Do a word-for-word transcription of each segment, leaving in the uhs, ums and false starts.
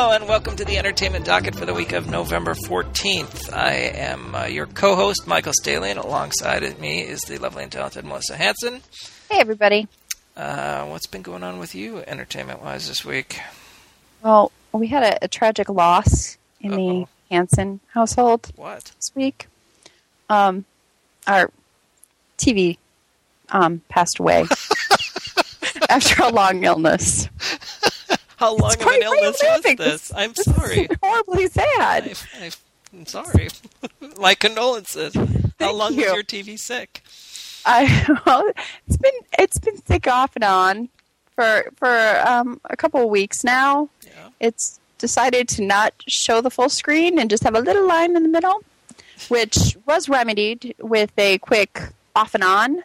Hello and welcome to the Entertainment Docket for the week of November fourteenth. I am uh, your co-host, Michael Staley, and alongside of me is the lovely and talented Melissa Hanson. Hey, everybody. Uh, what's been going on with you, entertainment-wise, this week? Well, we had a, a tragic loss in Uh-oh. the Hanson household what? this week. Um, our T V um, passed away after a long illness. How long it's of an illness was this? this? I'm this sorry. Is horribly sad. I, I, I'm sorry. My condolences. Thank How long you. was your T V sick? I well, it's been it's been sick off and on for for um, a couple of weeks now. Yeah. It's decided to not show the full screen and just have a little line in the middle, which was remedied with a quick off and on,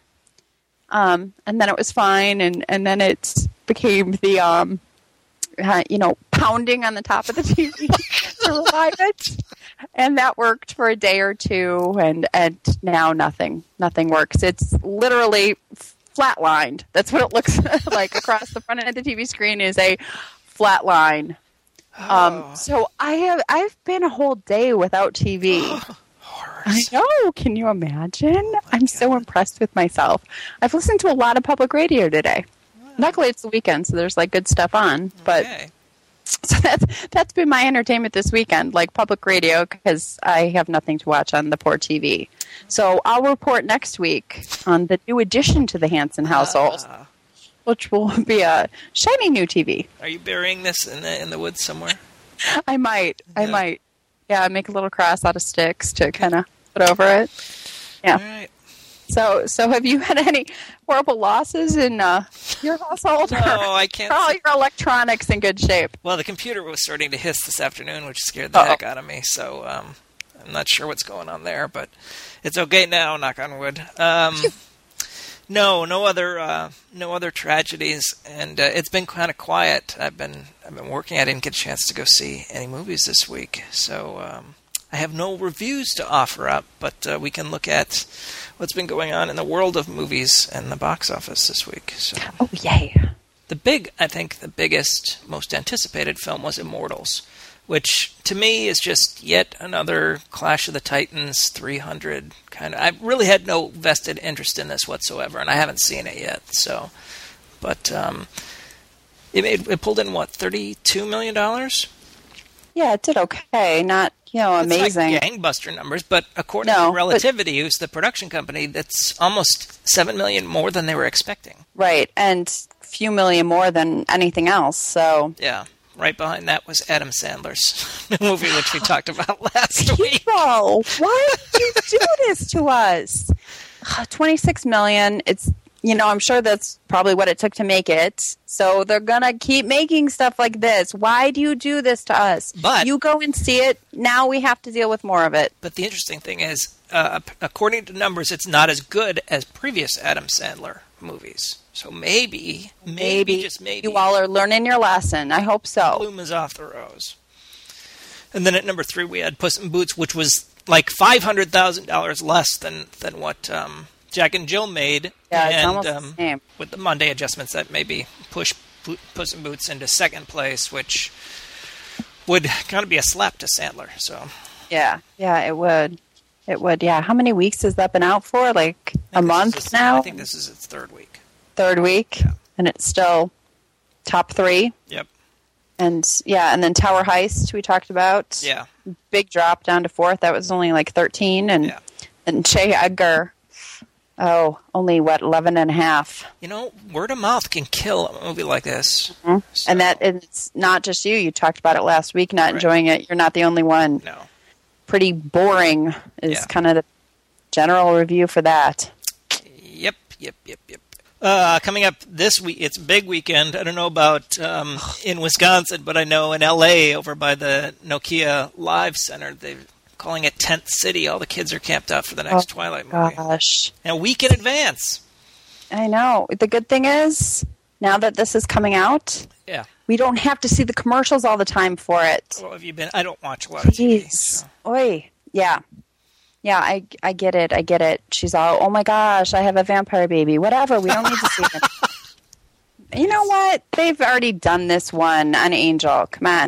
um, and then it was fine, and, and then it became the um, uh, you know pounding on the top of the T V to revive it. And that worked for a day or two, and, and now nothing. Nothing works. It's literally flatlined. That's what it looks like across the front of the T V screen is a flat line. Oh. Um, so I have I've been a whole day without T V. Horrors. I know. Can you imagine? Oh I'm God. so impressed with myself. I've listened to a lot of public radio today. Oh. Luckily, it's the weekend, so there's like good stuff on. But. Okay. So that's that's been my entertainment this weekend, like public radio, because I have nothing to watch on the poor T V. So I'll report next week on the new addition to the Hanson household, Uh, which will be a shiny new T V. are you burying this in the in the woods somewhere? I might, I Yeah. might, yeah, make a little cross out of sticks to kind of put over it. Yeah. All right. So, so have you had any horrible losses in uh, your household? No, Or I can't. are all say- your electronics in good shape? Well, the computer was starting to hiss this afternoon, which scared the Uh-oh. heck out of me. So um, I'm not sure what's going on there, but it's okay now. Knock on wood. Um, no, no other, uh, no other tragedies, and uh, it's been kind of quiet. I've been, I've been working. I didn't get a chance to go see any movies this week, so um, I have no reviews to offer up. But uh, we can look at what's been going on in the world of movies and the box office this week. So. Oh, yay. The big, I think, the biggest, most anticipated film was Immortals, which to me is just yet another Clash of the Titans three hundred kind of. I really had no vested interest in this whatsoever, and I haven't seen it yet. So, but um, it, it, it pulled in what thirty-two million dollars. Yeah, it did okay. Not, you know, amazing. It's like gangbuster numbers, but according No, to Relativity, who's the production company, that's almost seven million more than they were expecting. Right, and a few million more than anything else, so... Yeah, right behind that was Adam Sandler's movie, which we talked about last week. People, why did you do this to us? twenty-six million dollars, it's, you know, I'm sure that's probably what it took to make it, so they're gonna keep making stuff like this. Why do you do this to us? But- you go and see it, now we have to deal with more of it. But the interesting thing is, uh, according to numbers, it's not as good as previous Adam Sandler movies. So maybe, maybe, Maybe just maybe, you all are learning your lesson. I hope so. bloom is off the rose. And then at number three, we had Puss in Boots, which was like five hundred thousand dollars less than, than what um, Jack and Jill made. Yeah, it's and, almost the um, same. with the Monday adjustments, that maybe push Pu- Puss in Boots into second place, which would kind of be a slap to Sandler. So Yeah, yeah, it would. It would, yeah. How many weeks has that been out for? Like I a think this month is its- now? I think this is its third week. Third week? Yeah. And it's still top three? Yep. And, yeah, and then Tower Heist we talked about. Yeah. Big drop down to fourth. That was only like thirteen. And, Yeah. and J. Edgar, oh, only, what, eleven and a half. You know, word of mouth can kill a movie like this. Mm-hmm. So, And that it's not just you. You talked about it last week, not Right. enjoying it. You're not the only one. No. Pretty boring is Yeah. kind of the general review for that. Yep, yep, yep, yep. Uh, coming up this week, it's a big weekend. I don't know about um, in Wisconsin, but I know in L A over by the Nokia Live Center, they're calling it Tent City. All the kids are camped out for the next Oh, Twilight movie. Gosh. And a week in advance. I know. The good thing is, now that this is coming out, Yeah. we don't have to see the commercials all the time for it. Well, have you been? I don't watch a lot of T V. Jeez. So. Oi. Yeah. Yeah, I I get it. I get it. She's all, oh my gosh, I have a vampire baby. Whatever. We don't need to see it. You know what? They've already done this one on Angel. Come on.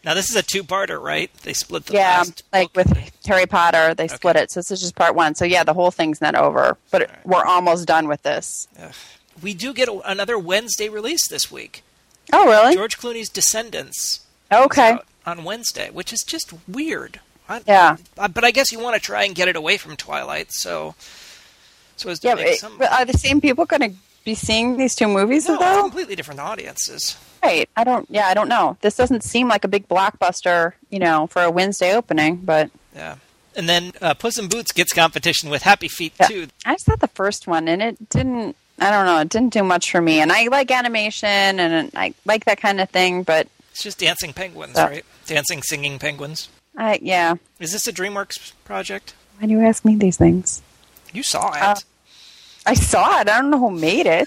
Now, this is a two-parter, right? They split the Yeah, last like book. with Harry Potter, they split Okay. it. So this is just part one. So yeah, the whole thing's not over, but right. we're almost done with this. Ugh. We do get a, another Wednesday release this week. Oh, really? George Clooney's Descendants. Okay. Out on Wednesday, which is just weird. I, Yeah. I, but I guess you want to try and get it away from Twilight, so so as to Yeah, make but, some. but are the same people going to be seeing these two movies, No, though? completely different audiences. Right. I don't. Yeah, I don't know. This doesn't seem like a big blockbuster, you know, for a Wednesday opening. But Yeah. And then uh, Puss in Boots gets competition with Happy Feet yeah. two. I saw the first one, and it didn't. I don't know. It didn't do much for me. And I like animation, and I like that kind of thing. But It's just dancing penguins, Yeah. right? Dancing, singing penguins. I yeah. Is this a DreamWorks project? Why do you ask me these things? You saw it. Uh, I saw it. I don't know who made it.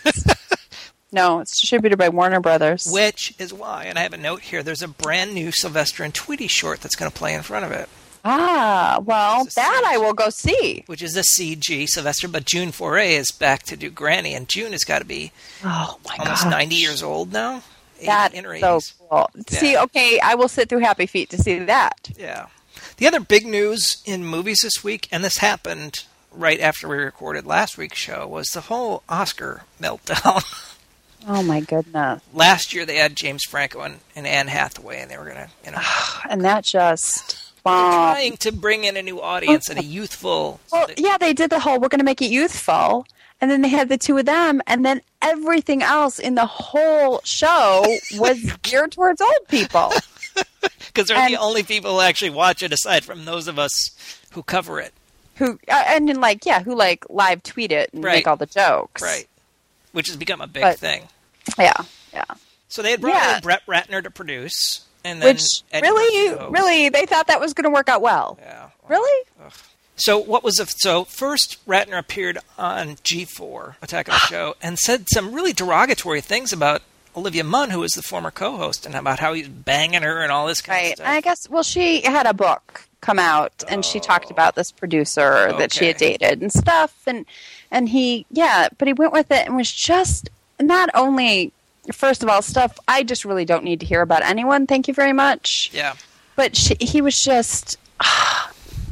No, it's distributed by Warner Brothers. Which is why, and I have a note here, there's a brand new Sylvester and Tweety short that's going to play in front of it, Ah, well, It's a that series. I will go see. which is a C G Sylvester, but June Foray is back to do Granny, and June has got to be Oh my god, almost ninety years old now. eighty That's in her so eighties. cool. Yeah. See, okay, I will sit through Happy Feet to see that. Yeah. The other big news in movies this week, and this happened right after we recorded last week's show, was the whole Oscar meltdown. Oh my goodness, Last year they had James Franco and, and Anne Hathaway, and they were going to, you know, and that just. they're Wow. trying to bring in a new audience and a youthful. Well, yeah, they did the whole. We're going to make it youthful, and then they had the two of them, and then everything else in the whole show was geared towards old people. Because they're and- the only people who actually watch it, aside from those of us who cover it. Who uh, and then like yeah, who like live tweet it and Right. make all the jokes. Right. Which has become a big But- thing. Yeah, yeah. So they had brought Yeah. in Brett Ratner to produce. And then Which Eddie really, Murphy host. really, they thought that was going to work out well. Yeah. Really? So what was the, so first Ratner appeared on G four, Attack on the Show, and said some really derogatory things about Olivia Munn, who was the former co-host, and about how he's banging her and all this kind Right. of stuff. I guess. Well, she had a book come out, and she talked about this producer that she had Okay. dated and stuff, and and he, yeah, but he went with it and was just not only. First of all, stuff I just really don't need to hear about anyone. Thank you very much. Yeah. But she, he was just ah,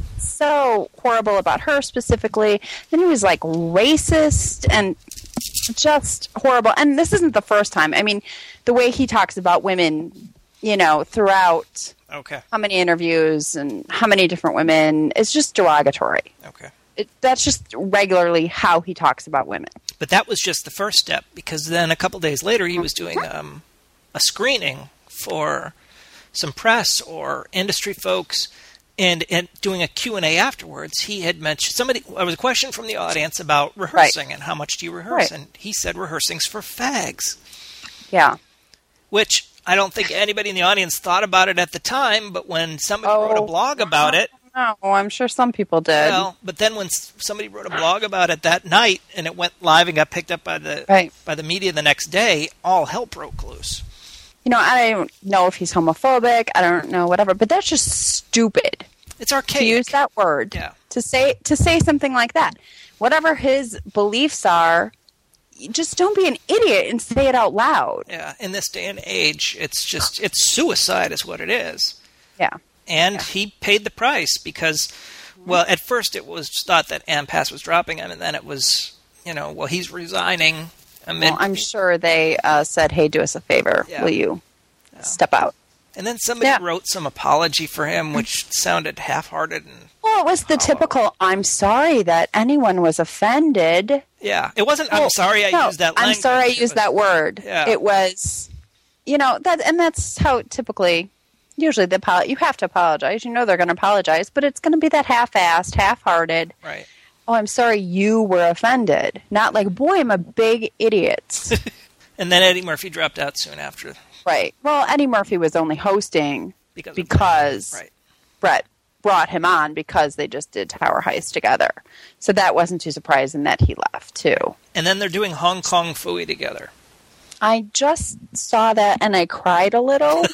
so horrible about her specifically. Then he was like racist and just horrible. And this isn't the first time. I mean, the way he talks about women, you know, throughout Okay. how many interviews and how many different women is just derogatory. Okay. It, that's just regularly how he talks about women. But that was just the first step, because then a couple days later he was doing um, a screening for some press or industry folks, and, and doing a Q and A afterwards. He had mentioned somebody. There was a question from the audience about rehearsing and how much do you rehearse, Right. and he said rehearsing's for fags, Yeah. which I don't think anybody in the audience thought about it at the time. But when somebody Oh. wrote a blog about it. Oh, I'm sure some people did. Well, but then when s- somebody wrote a blog about it that night and it went live and got picked up by the Right. by the media the next day, all hell broke loose. You know, I don't know if he's homophobic. I don't know, whatever. But that's just stupid It's to archaic. use that word. Yeah. To say to say something like that. Whatever his beliefs are, you just don't be an idiot and say it out loud. Yeah, in this day and age, it's just it's suicide is what it is. Yeah. And he paid the price because, well, at first it was thought that Ampass was dropping him, and then it was, you know, well, he's resigning amid. Well, I'm sure they uh, said, "Hey, do us a favor. Yeah. Will you step out?" and then somebody Yeah. wrote some apology for him, which sounded half-hearted. And Well, it was the typical, "I'm sorry that anyone was offended." yeah, it wasn't. I'm Well, sorry I no, used that. I'm language. sorry I It used was- that word. Yeah. It was, you know, that, and that's how typically, usually the apo- you have to apologize. You know they're going to apologize, but it's going to be that half-assed, half-hearted. Right. Oh, I'm sorry you were offended. Not like, boy, I'm a big idiot. And then Eddie Murphy dropped out soon after Right. Well, Eddie Murphy was only hosting because of- because right. Brett brought him on because they just did Tower Heist together. So that wasn't too surprising that he left, too. And then they're doing Hong Kong Phooey together. I just saw that and I cried a little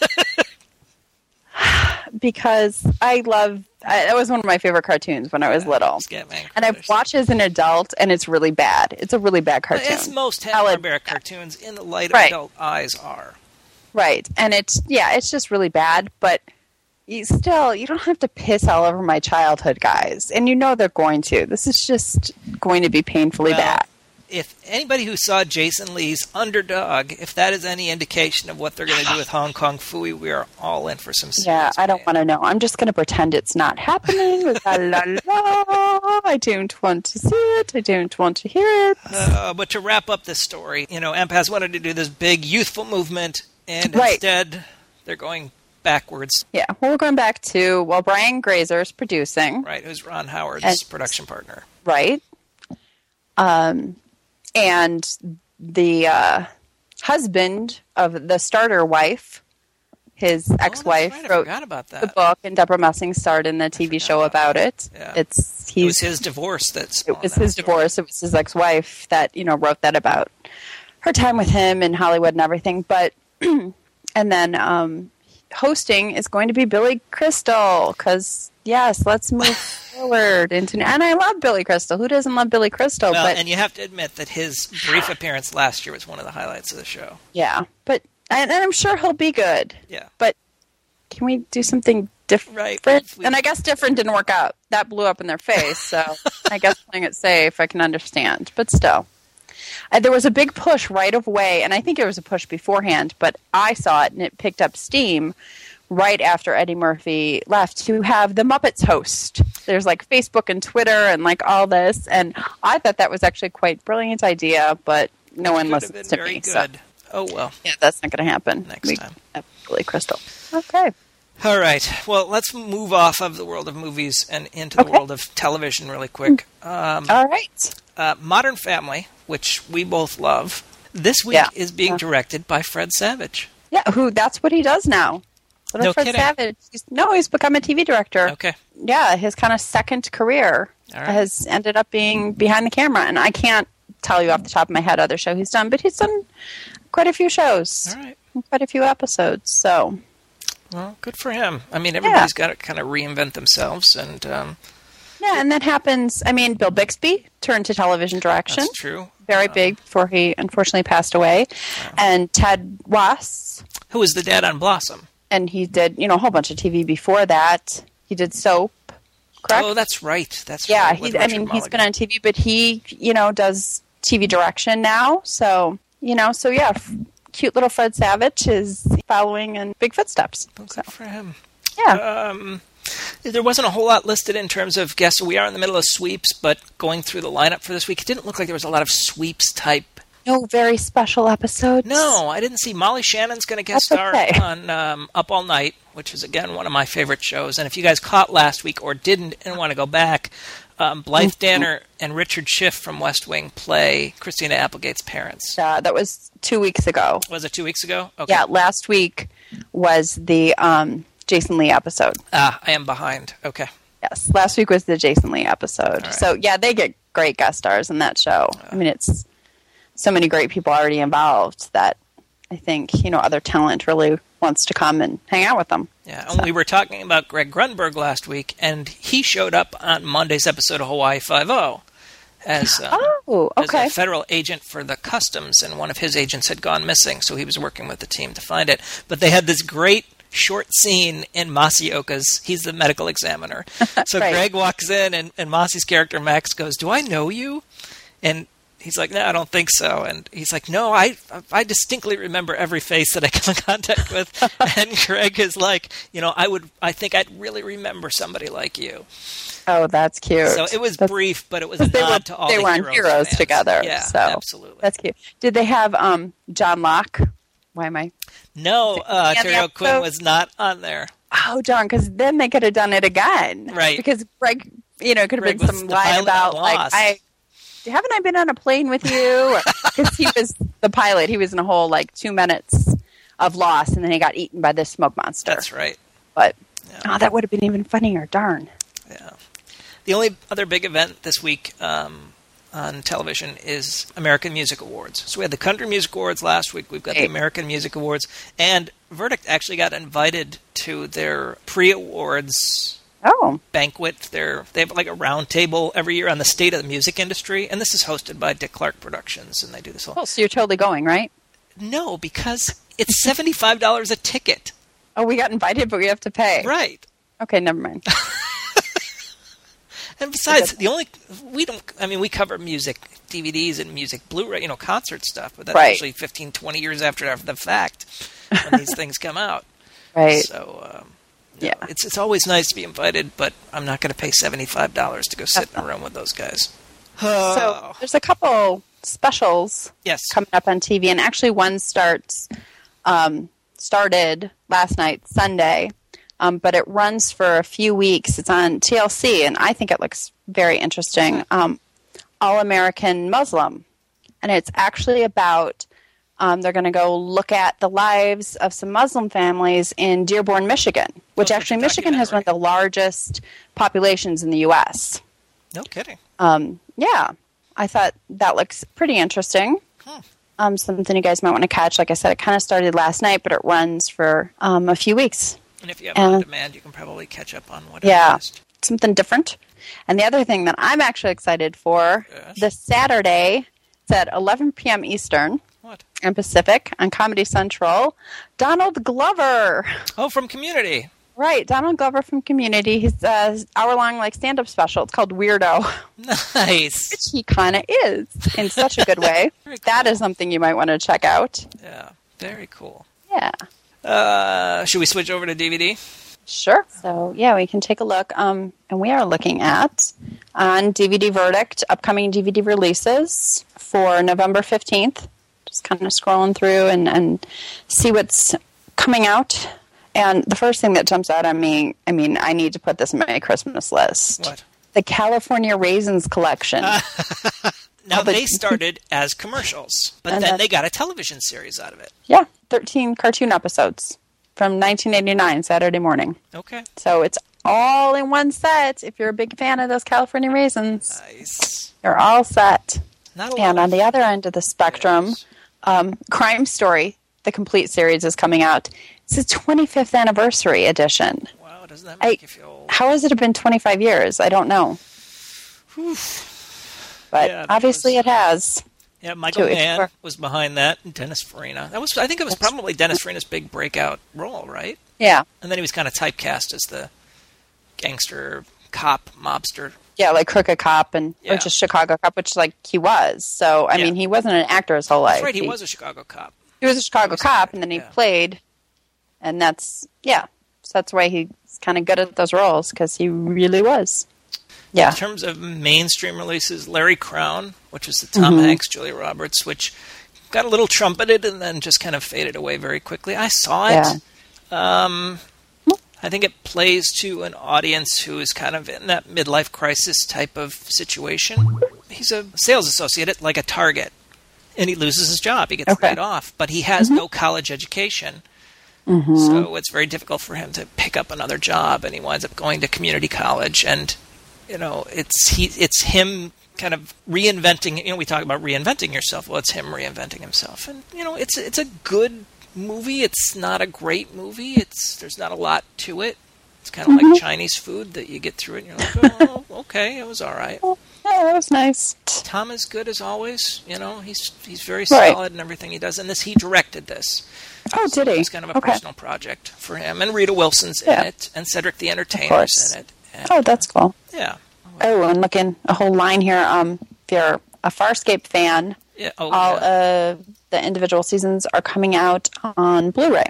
because I love I, that was one of my favorite cartoons when I was little. Scatman And I've Crothers. watched as an adult and it's really bad. It's a really bad But cartoon. as most Valid- Hanna-Barbera cartoons in the light of Right. adult eyes are. Right. And it's, yeah, it's just really bad, but you still, you don't have to piss all over my childhood, guys. And you know they're going to. This is just going to be painfully well, bad. If anybody who saw Jason Lee's Underdog, if that is any indication of what they're going to do with Hong Kong Phooey, we are all in for some serious Yeah, I don't pain. want to know. I'm just going to pretend it's not happening. La, la, la. I don't want to see it. I don't want to hear it. Uh, but to wrap up this story, you know, M P A S wanted to do this big youthful movement, and Right. instead they're going backwards. Yeah, well, we're going back to, well, Brian Grazer's producing, Right, who's Ron Howard's And- production partner. right? Um, and the uh, husband of the starter wife, his ex-wife, oh, that's right. I wrote forgot about that. the book, and Deborah Messing starred in the T V show about it. Yeah. It's It he's was his divorce that it spawned was that his story. divorce. It was his ex-wife that, you know, wrote that about her time with him in Hollywood and everything. But and then um, hosting is going to be Billy Crystal because yes, let's move forward into. And I love Billy Crystal. Who doesn't love Billy Crystal? Well, but and you have to admit that his brief appearance last year was one of the highlights of the show. yeah, but and, and I'm sure he'll be good. Yeah. But can we do something different? Right. We- And I guess different didn't work out. That blew up in their face. So I guess playing it safe, I can understand. But still. Uh, there was a big push right away, and I think there was a push beforehand, but I saw it and it picked up steam right after Eddie Murphy left to have the Muppets host. There's like Facebook and Twitter and like all this, and I thought that was actually quite a brilliant idea, but no one Could have been listens to very me. good. So Oh, well. yeah, that's not going to happen. Next We time. have Billy Crystal. Okay. All right. Well, let's move off of the world of movies and into the Okay. world of television really quick. Um, All right. uh, Modern Family, which we both love, this week Yeah. is being Yeah. directed by Fred Savage. Yeah, who? That's what he does now. Little No Fred kidding. Savage. He's, no, he's become a T V director. Okay. Yeah, his kind of second career All right. has ended up being behind the camera, and I can't tell you off the top of my head other show he's done, but he's done quite a few shows, All right. quite a few episodes. So Well, good for him. I mean, everybody's got to kind of reinvent themselves, and um, yeah, and that happens. I mean, Bill Bixby turned to television direction, that's true. very Uh, big before he unfortunately passed away, and Ted Wass. Who was the dad on Blossom? And he did, you know, a whole bunch of T V before that. He did soap, correct? Oh, that's right. That's yeah. right. He, with I Richard mean, he's Mulligan. been on T V, but he, you know, does T V direction now. So, you know, so yeah, f- cute little Fred Savage is following in big footsteps. Well, So, good for him. yeah. Um, there wasn't a whole lot listed in terms of guests. We are in the middle of sweeps, but going through the lineup for this week, it didn't look like there was a lot of sweeps type. No very special episodes. No, I didn't see. Molly Shannon's going to guest That's star okay. on um, Up All Night, which is, again, one of my favorite shows. And if you guys caught last week or didn't and want to go back, um, Blythe Danner and Richard Schiff from West Wing play Christina Applegate's parents. Uh, that was two weeks ago. Was it two weeks ago? Okay. Yeah, last week was the um, Jason Lee episode. Ah, I am behind. Okay. Yes, last week was the Jason Lee episode. right. So, yeah, they get great guest stars in that show. I mean, it's so many great people already involved that I think, you know, other talent really wants to come and hang out with them. Yeah, and we were talking about Greg Grunberg last week, and he showed up on Monday's episode of Hawaii Five-O as, um, Oh, as okay. a federal agent for the customs, and one of his agents had gone missing, so he was working with the team to find it. But they had this great short scene in Masioka's. He's the medical examiner. So Right. Greg walks in, and, and Masi's character, Max, goes, "Do I know you?" And he's like, "No, I don't think so." And he's like, "No, I I distinctly remember every face that I come in contact with." And Greg is like, "You know, I would, I think I'd really remember somebody like you." Oh, that's cute. So it was That's- brief, but it was a they nod were, to all they the were on Heroes, Heroes fans. together. Yeah, so absolutely. That's cute. Did they have um, John Locke? Why am I? No, uh, Yeah, the Terry O'Quinn episode- was not on there. Oh, darn, because then they could have done it again. Right. Because Greg, you know, it could have Greg been was some the line pilot about, that like, lost. I haven't I been on a plane with you? Because he was the pilot. He was in a whole, like, two minutes of Lost, and then he got eaten by this smoke monster. That's right. But, Yeah. oh, that would have been even funnier. Darn. Yeah. The only other big event this week um, on television is American Music Awards. So we had the Country Music Awards last week. We've got the Hey. American Music Awards. And Verdict actually got invited to their pre-awards Oh, banquet. They're, they have like a round table every year on the state of the music industry. And this is hosted by Dick Clark Productions. And they do this whole... cool. So you're totally going, right? No, because It's seventy-five dollars a ticket. Oh, we got invited, but we have to pay. Right. Okay, never mind. And besides, the only we don't. I mean, we cover music D V Ds and music Blu-ray, you know, concert stuff, but that's right. usually fifteen, twenty years after, after the fact when these things come out. Right. So, um, yeah, know, it's it's always nice to be invited, but I'm not going to pay seventy-five dollars to go sit in a room with those guys. So there's a couple specials yes. coming up on T V, and actually one starts um, started last night, Sunday. Um, but it runs for a few weeks. It's on T L C, and I think it looks very interesting. Um, All-American Muslim. And it's actually about, um, they're going to go look at the lives of some Muslim families in Dearborn, Michigan, which oh, actually Michigan has one of the largest populations in the U S No kidding. Um, yeah. I thought that looks pretty interesting. Huh. Um, something you guys might want to catch. Like I said, it kind of started last night, but it runs for um, a few weeks. And if you have uh, on demand, you can probably catch up on whatever. Yeah, missed. something different. And the other thing that I'm actually excited for, yes. this Saturday, it's at eleven p.m. Eastern what? and Pacific on Comedy Central, Donald Glover. Oh, from Community. Right, Donald Glover from Community. His uh, hour-long like stand-up special. It's called Weirdo. Nice. Which he kind of is in such a good way. Very cool. That is something you might want to check out. Yeah, very cool. Yeah. Uh, should we switch over to D V D? Sure. So, yeah, we can take a look. Um, and we are looking at, on D V D Verdict, upcoming D V D releases for November fifteenth. Just kind of scrolling through and, and see what's coming out. And the first thing that jumps out at me, I mean, I need to put this in my Christmas list. What? The California Raisins Collection. Uh, now, Oh, but- they started as commercials, but And then that's- they got a television series out of it. Yeah, thirteen cartoon episodes from nineteen eighty-nine, Saturday morning. Okay. So it's all in one set. If you're a big fan of those California raisins, Nice. you're all set. Not a And lot on the other end of the spectrum, Yes. um, Crime Story, the complete series, is coming out. It's the twenty-fifth anniversary edition. Wow, doesn't that I- make you feel old? How has it been twenty-five years? I don't know. But Yeah, that obviously was- it has. Yeah, Michael to Mann explore. was behind that, and Dennis Farina. That was, I think it was probably Dennis Farina's big breakout role, right? Yeah. And then he was kind of typecast as the gangster, cop, mobster. Yeah, like Crooked Cop and Yeah. or just Chicago Cop, which like he was. So I Yeah. mean, he wasn't an actor his whole life. That's right, he was a Chicago cop. He was a Chicago was cop, an and then he actor, yeah. played, and that's yeah. So that's why he's kind of good at those roles because he really was. Yeah. In terms of mainstream releases, Larry Crown, which was the Tom Mm-hmm. Hanks, Julia Roberts, which got a little trumpeted and then just kind of faded away very quickly. I saw it. Yeah. Um, I think it plays to an audience who is kind of in that midlife crisis type of situation. He's a sales associate at like a Target, and he loses his job. He gets Okay. laid off, but he has no college education. Mm-hmm. So it's very difficult for him to pick up another job, and he winds up going to community college. And you know, it's he, it's him kind of reinventing. You know, we talk about reinventing yourself. Well, it's him reinventing himself, and you know, it's it's a good movie. It's not a great movie. It's there's not a lot to it. It's kind of Mm-hmm. like Chinese food that you get through it, and you're like, oh, okay, it was all right. Oh, yeah, that was nice. Tom is good as always. You know, he's he's very Right. solid in everything he does. And this, he directed this. Oh, So did he? It's kind of a Okay. personal project for him. And Rita Wilson's Yeah. in it, and Cedric the Entertainer's course. in it. And, Oh, that's cool. yeah. Oh, and looking a whole line here. Um, if you're a Farscape fan, Yeah. Oh, all yeah. of the individual seasons are coming out on Blu-ray.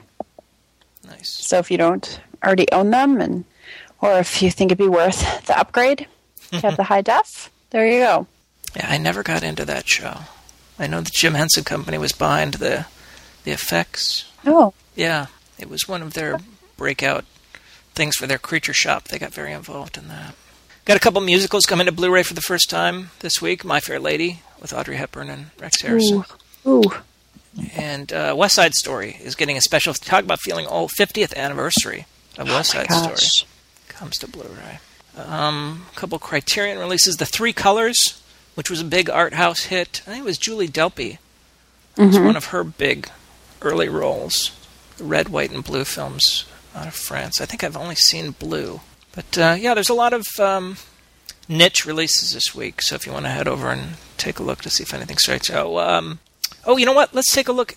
Nice. So if you don't already own them, and or if you think it'd be worth the upgrade, you have the high def. There you go. Yeah, I never got into that show. I know the Jim Henson Company was behind the the effects. Oh, Yeah, it was one of their breakout things for their Creature Shop. They got very involved in that. Got a couple musicals coming to Blu-ray for the first time this week. My Fair Lady with Audrey Hepburn and Rex Harrison. ooh, ooh. And uh, West Side Story is getting a special, talk about feeling old, fiftieth anniversary of West Oh my Side gosh. Story. Comes to Blu-ray. Um, a couple Criterion releases. The Three Colors, which was a big art house hit. I think it was Julie Delpy. It was one of her big early roles. The red, white, and blue films out of France. I think I've only seen blue. But uh, yeah, there's a lot of um, niche releases this week. So if you want to head over and take a look to see if anything strikes you. Oh, um, oh, you know what? Let's take a look at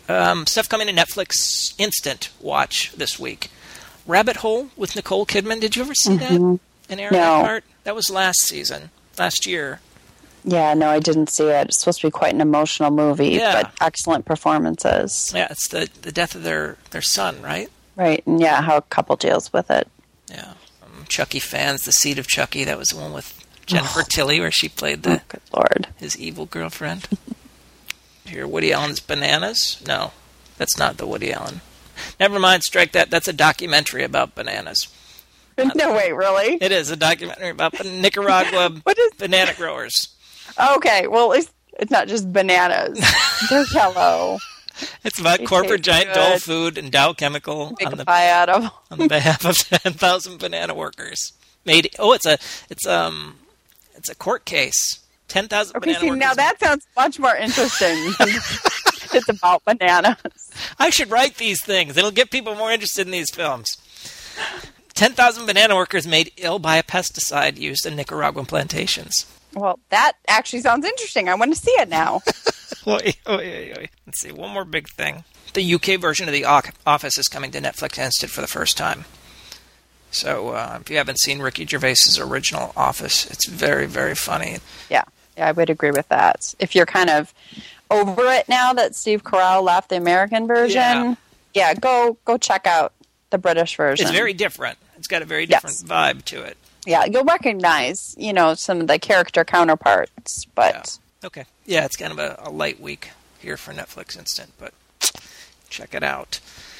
Um, stuff coming to Netflix Instant Watch this week. Rabbit Hole with Nicole Kidman. Did you ever see Mm-hmm. that? And Aaron No. Eckhart? That was last season, last year. Yeah, no, I didn't see it. It's supposed to be quite an emotional movie, Yeah. but excellent performances. Yeah, it's the, the death of their, their son, right? Right, and yeah, how a couple deals with it. Yeah. Um, Chucky fans, The Seed of Chucky. That was the one with Jennifer Tilly, where she played the Oh, good Lord. his evil girlfriend. Here, Woody Allen's Bananas? No, that's not the Woody Allen. Never mind, strike that. That's a documentary about bananas. No, wait, really? It is a documentary about Nicaragua What is- banana growers. Okay, well, it's, it's not just bananas. They're yellow. It's about They corporate taste giant Dole good. Food and Dow Chemical Make on a the pie out of. on the behalf of ten thousand banana workers. Made oh, it's a it's um it's a court case. Ten thousand Okay, banana see, workers. now that sounds much more interesting. It's about bananas. I should write these things. It'll get people more interested in these films. ten thousand banana workers made ill by a pesticide used in Nicaraguan plantations. Well, that actually sounds interesting. I want to see it now. Oy, oy, oy, oy. Let's see, one more big thing. The U K version of The Office is coming to Netflix Instant for the first time. So uh, if you haven't seen Ricky Gervais's original Office, it's very, very funny. Yeah, yeah, I would agree with that. If you're kind of over it now that Steve Carell left the American version, Yeah. yeah, go go check out the British version. It's very different. It's got a very Yes. different vibe to it. Yeah, you'll recognize, you know, some of the character counterparts, but Yeah. Okay. Yeah, it's kind of a, a light week here for Netflix Instant, but check it out.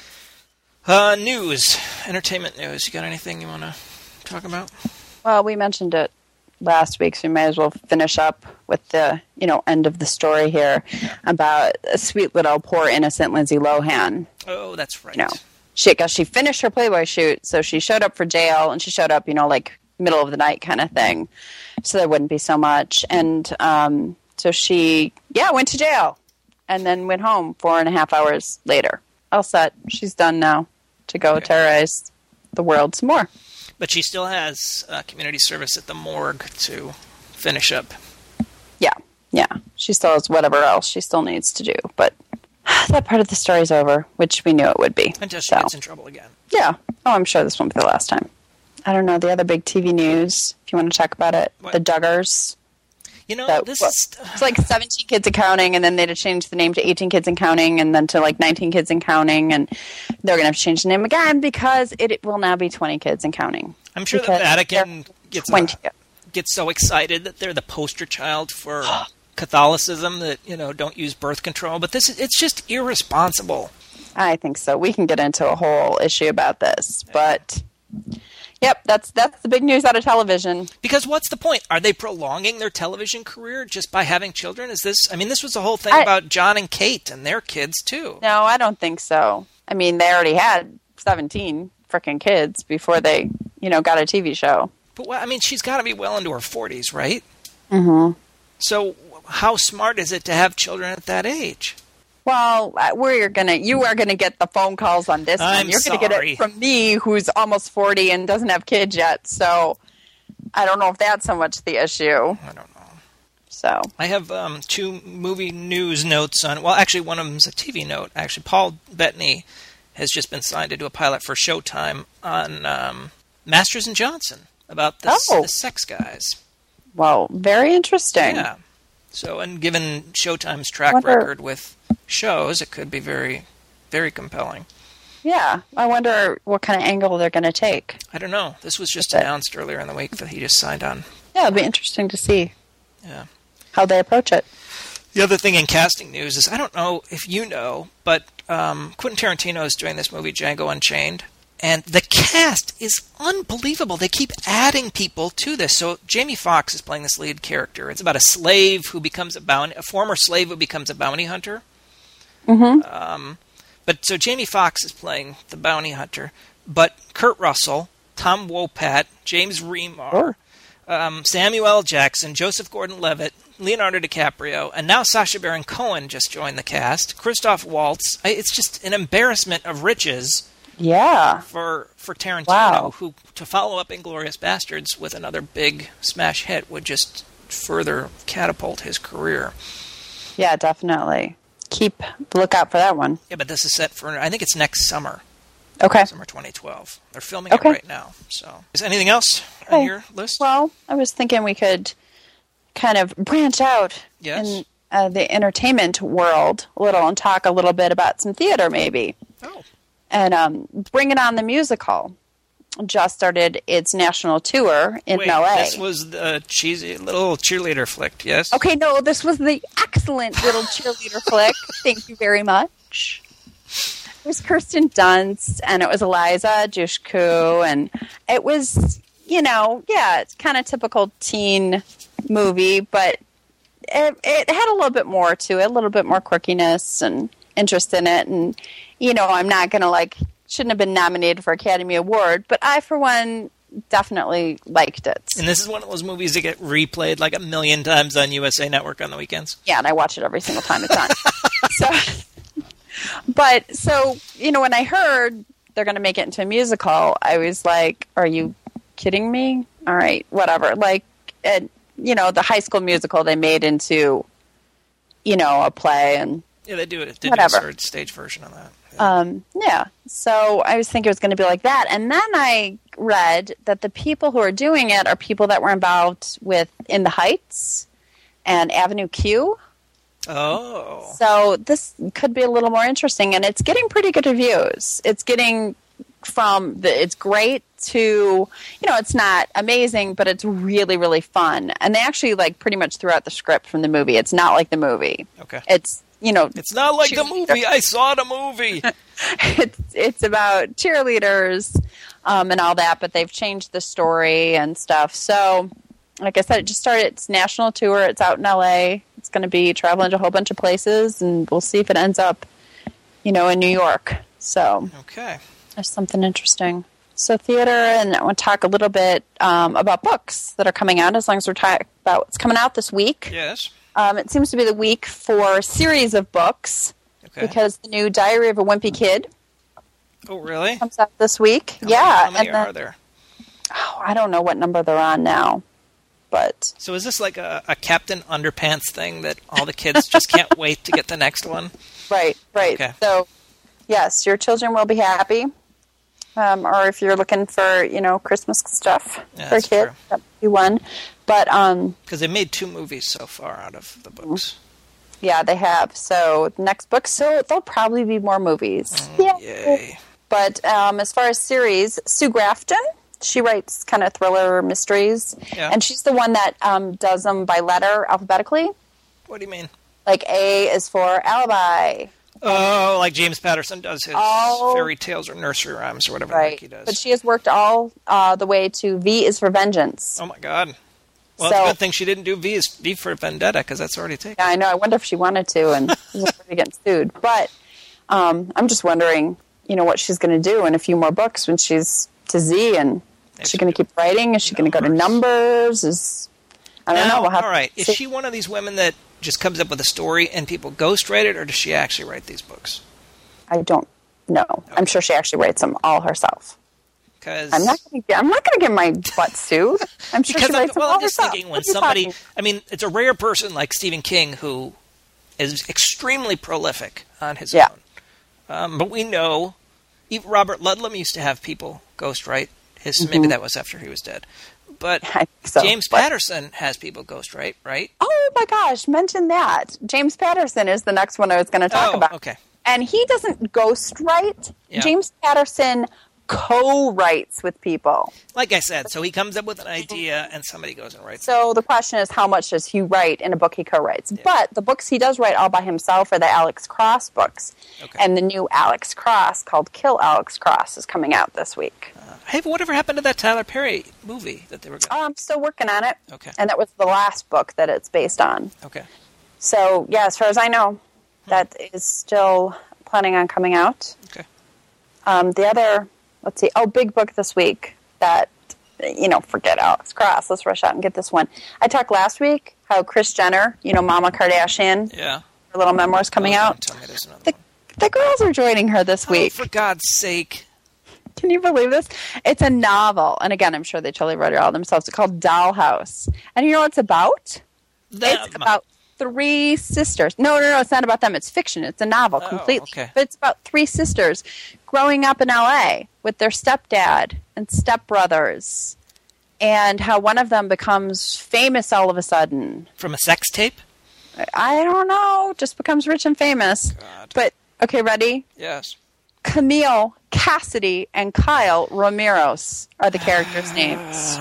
Uh, news. Entertainment news. You got anything you want to talk about? well, we mentioned it last week, so we may as well finish up with the, you know, end of the story here about a sweet little poor innocent Lindsay Lohan. Oh, that's right. You know, she, cause she finished her Playboy shoot, so she showed up for jail, and she showed up, you know, like middle of the night kind of thing, so there wouldn't be so much. And um, so she, yeah, went to jail, and then went home four and a half hours later. All set. She's done now to go Okay. terrorize the world some more. But she still has uh, community service at the morgue to finish up. Yeah, yeah. She still has whatever else she still needs to do, but that part of the story's over, which we knew it would be. Until she So, gets in trouble again. yeah. Oh, I'm sure this won't be the last time. I don't know, the other big T V news, if you want to talk about it, What? the Duggars. You know, That, this well, is... it's like seventeen kids and counting, and then they had to change the name to eighteen kids and counting, and then to like nineteen kids and counting, and they're going to have to change the name again because it, it will now be twenty kids and counting. I'm sure the because Vatican they're gets, twenty. uh, gets so excited that they're the poster child for Catholicism that, you know, don't use birth control. But this is, it's just irresponsible. I think so. We can get into a whole issue about this, but yep, that's that's the big news out of television. Because what's the point? Are they prolonging their television career just by having children? Is this... I mean, this was the whole thing I- about John and Kate and their kids, too. No, I don't think so. I mean, they already had seventeen freaking kids before they, you know, got a T V show. But, well, I mean, she's got to be well into her forties, right? Mm-hmm. So how smart is it to have children at that age? Well, uh, we're gonna, you are gonna get the phone calls on this I'm one. You're gonna get sorry. it from me, who's almost forty and doesn't have kids yet. So I don't know if that's so much the issue. I don't know. So I have um, two movie news notes on... Well, actually, one of them is a T V note. Actually, Paul Bettany has just been signed to do a pilot for Showtime on um, Masters and Johnson about the, Oh. the sex guys. well, very interesting. Yeah. So, and given Showtime's track Wonder- record with shows, it could be very, very compelling. Yeah, I wonder what kind of angle they're going to take. I don't know. This was just Okay. announced earlier in the week that he just signed on. Yeah, it'll be interesting to see Yeah. how they approach it. The other thing in casting news is, I don't know if you know, but um, Quentin Tarantino is doing this movie, Django Unchained, and the cast is unbelievable. They keep adding people to this. So Jamie Foxx is playing this lead character. It's about a slave who becomes a bounty, a former slave who becomes a bounty hunter. Mm-hmm. Um, but so Jamie Foxx is playing the bounty hunter, but Kurt Russell, Tom Wopat, James Remar, um, Samuel L. Jackson, Joseph Gordon-Levitt, Leonardo DiCaprio, and now Sacha Baron Cohen just joined the cast. Christoph Waltz. I- It's just an embarrassment of riches Yeah. for for Tarantino, Wow. who to follow up Inglourious Bastards with another big smash hit would just further catapult his career. Yeah, definitely. keep look out for that one. Yeah, but this is set for, I think it's next summer. Okay. Summer twenty twelve. They're filming Okay. it right now. So, is anything else Okay. on your list? Well, I was thinking we could kind of branch out Yes. in uh, the entertainment world a little and talk a little bit about some theater, maybe. Oh. And um, Bring It On the Musical just started its national tour in Wait, L A. this was the cheesy little cheerleader flick, yes? Okay, no, this was the excellent little cheerleader flick. Thank you very much. It was Kirsten Dunst, and it was Eliza Dushku, and it was, you know, yeah, it's kind of typical teen movie, but it, it had a little bit more to it, a little bit more quirkiness and interest in it, and, you know, I'm not going to, like, shouldn't have been nominated for Academy Award, but I, for one, definitely liked it. And this is one of those movies that get replayed like a million times on U S A Network on the weekends. Yeah, and I watch it every single time it's on. so, but, so, you know, when I heard they're going to make it into a musical, I was like, are you kidding me? All right, whatever. Like, it, you know, the High School Musical they made into, you know, a play, and Yeah, they do it. They do a Whatever. third stage version of that. Yeah. Um, yeah. So I was thinking it was going to be like that. And then I read that the people who are doing it are people that were involved with In the Heights and Avenue Q. Oh. So this could be a little more interesting. And it's getting pretty good reviews. It's getting from the, it's great to, you know, it's not amazing, but it's really, really fun. And they actually, like, pretty much threw out the script from the movie. It's not like the movie. Okay. It's, you know, It's not like the cheerleader. movie. I saw the movie. it's it's about cheerleaders um, and all that, but they've changed the story and stuff. So, like I said, it just started its national tour. It's out in L A. It's going to be traveling to a whole bunch of places, and we'll see if it ends up, you know, in New York. So, Okay. there's something interesting. So, theater, and I want to talk a little bit um, about books that are coming out, as long as we're talking about what's coming out this week. Yes. Um, it seems to be the week for a series of books. Okay. Because the new Diary of a Wimpy Kid Oh, really? comes out this week. How yeah. Many, how many and then- are there? Oh, I don't know what number they're on now, but So is this like a, a Captain Underpants thing that all the kids just can't wait to get the next one? right, right. Okay. So, yes, your children will be happy. Um, or if you're looking for, you know, Christmas stuff Yeah, for that's kids, true. that would be one. But, um, Because they made two movies so far out of the books. yeah, they have. So, the next book, so there'll probably be more movies. Mm, Yay. But um, as far as series, Sue Grafton, she writes kind of thriller mysteries. Yeah. And she's the one that um, does them by letter alphabetically. What do you mean? Like A is for alibi. Oh, like James Patterson does his Oh. fairy tales or nursery rhymes or whatever the heck Right. he does. But she has worked all uh, the way to V is for vengeance. Oh, my God. Well, So- it's a good thing she didn't do V, is V for Vendetta, because that's already taken. Yeah, I know. I wonder if she wanted to and was afraid of getting sued. But um, I'm just wondering, you know, what she's going to do in a few more books when she's to Z. And is she going to keep writing? Is she going to go to numbers? Is I don't Now, know. We'll have all right. to Is see. she one of these women that just comes up with a story and people ghostwrite it, or does she actually write these books? I don't know. I'm sure she actually writes them all herself. Because I'm not going to. I'm not going to get my butt sued. I'm sure because she I'm, writes them well, all I'm just herself. thinking when What are you somebody, talking- I mean, it's a rare person like Stephen King who is extremely prolific on his Yeah. own. Um, but we know, even Robert Ludlum used to have people ghostwrite his. Maybe that was after he was dead. But Mm-hmm. I think so, James but- Patterson has people ghostwrite, right? Oh my gosh! Mention that. James Patterson is the next one I was going to talk Oh, about. okay. And he doesn't ghostwrite. Yeah. James Patterson co-writes with people. Like I said, so he comes up with an idea and somebody goes and writes it. So the question is, how much does he write in a book he co-writes? But the books he does write all by himself are the Alex Cross books. Okay. And the new Alex Cross called Kill Alex Cross is coming out this week. Uh, hey, but whatever happened to that Tyler Perry movie that they were going Oh, I'm still working on it. Okay. And that was the last book that it's based on. Okay. So, yeah, as far as I know, that is still planning on coming out. Okay. Um, the other, let's see, oh, big book this week that, you know, forget Alex Cross. Let's rush out and get this one. I talked last week how Kris Jenner, you know, Mama Kardashian, Yeah. her little memoir's coming Oh, out. don't Tell me there's another The, one. the girls are joining her this Oh, week. for God's sake. Can you believe this? It's a novel. And again, I'm sure they totally wrote it all themselves. It's called Dollhouse. And you know what it's about? Them. It's about three sisters. No, no, no, it's not about them. It's fiction. It's a novel Oh, completely. okay. But it's about three sisters growing up in L A with their stepdad and stepbrothers, and how one of them becomes famous all of a sudden. From a sex tape? I don't know, just becomes rich and famous. God. But, okay, ready? Yes. Camille, Cassidy, and Kyle Ramirez are the characters' names.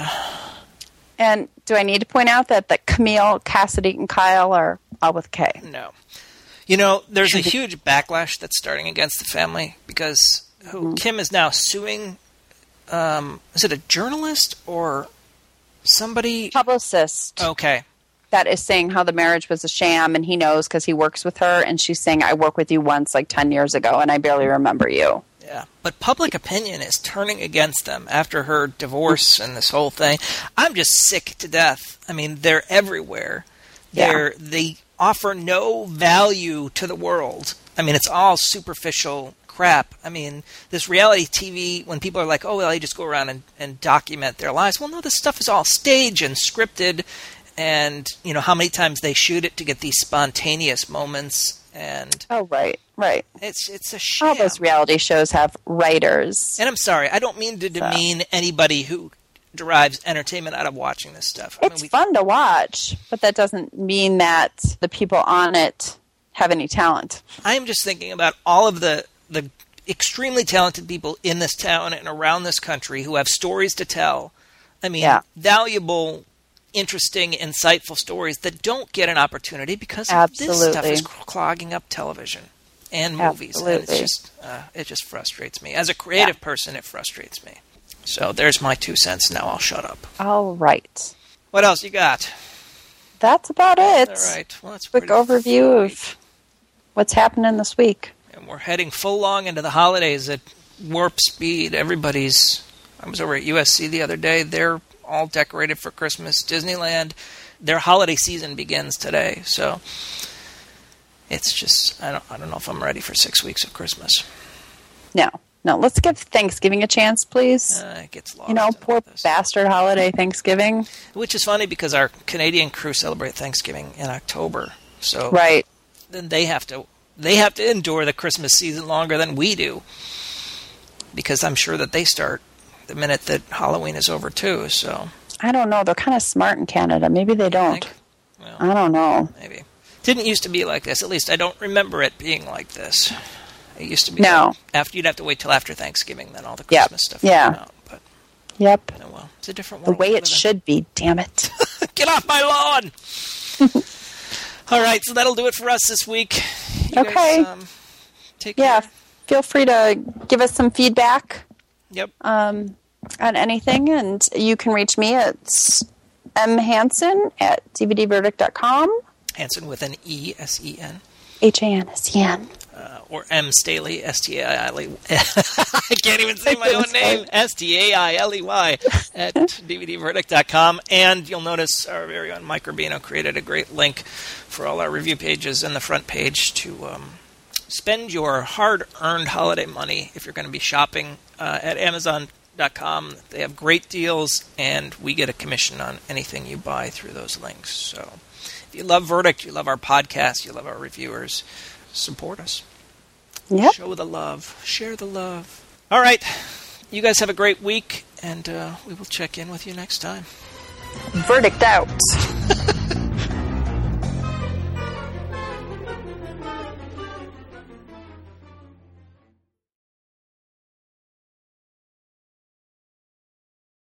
And do I need to point out that, that Camille, Cassidy, and Kyle are all with K? No. You know, there's a huge backlash that's starting against the family because who Mm-hmm. Kim is now suing, um, is it a journalist or somebody? Publicist Okay. that is saying how the marriage was a sham, and he knows because he works with her, and she's saying, I worked with you once like ten years ago, and I barely remember you. Yeah, but public opinion is turning against them after her divorce and this whole thing. I'm just sick to death. I mean, they're everywhere. They're Yeah. they offer no value to the world. I mean, it's all superficial crap. I mean, this reality T V, when people are like, oh, well, they just go around and, and document their lives. Well, no, this stuff is all staged and scripted, and, you know, how many times they shoot it to get these spontaneous moments, and Oh, right, right. it's it's a shame. All those reality shows have writers. And I'm sorry, I don't mean to demean anybody who derives entertainment out of watching this stuff. I It's mean, we, fun to watch, but that doesn't mean that the people on it have any talent. I am just thinking about all of the, the extremely talented people in this town and around this country who have stories to tell. I mean, Yeah. valuable, interesting, insightful stories that don't get an opportunity because this stuff Absolutely. is clogging up television and movies. And it's Absolutely. just, uh, it just frustrates me. As a creative Yeah. person, it frustrates me. So there's my two cents. Now I'll shut up. All right. What else you got? That's about it. All right. Well, that's Quick pretty overview of what's happening this week. And we're heading full long into the holidays at warp speed. Everybody's... I was over at U S C the other day. They're all decorated for Christmas. Disneyland, their holiday season begins today. So it's just... I don't, I don't know if I'm ready for six weeks of Christmas. No, no. Let's give Thanksgiving a chance, please. Uh, it gets lost. you know, in poor this. bastard holiday Thanksgiving. Which is funny because our Canadian crew celebrate Thanksgiving in October. So Right. then they have to they have to endure the Christmas season longer than we do, because I'm sure that they start the minute that Halloween is over too. So I don't know. They're kind of smart in Canada. Maybe they I don't. think, well, I don't know. maybe didn't used to be like this. At least I don't remember it being like this. It used to be No. like after you'd have to wait till after Thanksgiving, then all the Yep. Christmas stuff Yeah. would come out. But Yep. oh well, it's a different The world. way we it live in. should be, damn it. Get off my lawn! All right, so that'll do it for us this week. You Okay. Guys, um, take Yeah. care. Feel free to give us some feedback Yep. um, on anything, and you can reach me at m hansen at d v d verdict dot com. Hansen with an E, S E N. H A N S E N. Uh, or M. Staley, S T A I L E Y. I can't even say my own name. S T A I L E Y at d v d verdict dot com. And you'll notice our very own Mike Rubino created a great link for all our review pages and the front page to um, spend your hard-earned holiday money if you're going to be shopping uh, at amazon dot com. They have great deals, and we get a commission on anything you buy through those links. So if you love Verdict, you love our podcast, you love our reviewers, support us. Yep. Show the love. Share the love. All right. You guys have a great week, and uh, we will check in with you next time. Verdict out.